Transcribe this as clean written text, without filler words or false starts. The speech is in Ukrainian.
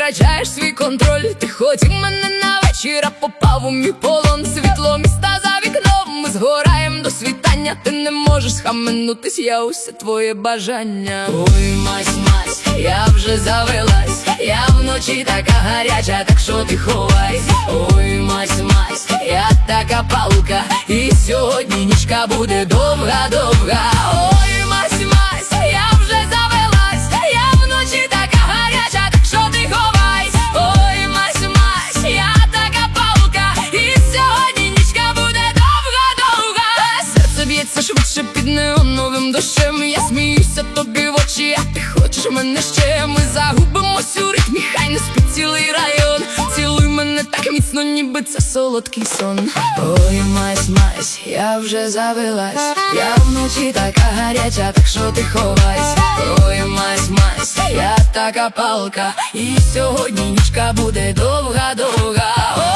втрачаєш свій контроль. Ти хотів мене на вечір, а попав у мій полон. Світло міста за вікном, ми згораєм до світання. Ти не можеш схаменутись, я усе твоє бажання. Ой, мась, я вже завелась, я вночі така гаряча, так що ти ховай. Ой, мась, я така палка, і сьогодні нічка буде довга-довга. Ой, мась, я вже завелась, я вночі така гаряча, так що ти ховай. Ой, мась, я така палка, і сьогодні нічка буде довга-довга. Серце б'ється швидше під неоновим дощем. Я сміюся тобі в очі, а ти хочеш мене ще. Ми загубимось у ритмі, хай не спить цілий район. Цілуй мене так міцно, ніби це солодкий сон. Ой, мась, я вже завелась, я вночі така гаряча, так що ти ховайся. Ой, мась, я така палка, і сьогодні нічка буде довга-довга.